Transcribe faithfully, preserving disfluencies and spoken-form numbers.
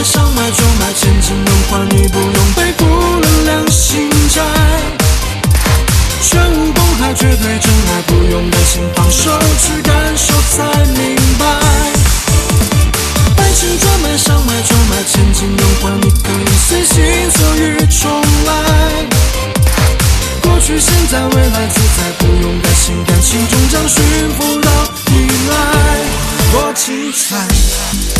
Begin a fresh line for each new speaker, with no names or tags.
想买就买，千金难换，你不用背负了良心债。全无公害，绝对真爱，不用担心放手，去感受才明白。爱情专卖，想买就买，千金难换，你可以随心所欲重来。过去、现在、未来自在，不用担心，感情终将驯服到依赖。多精彩！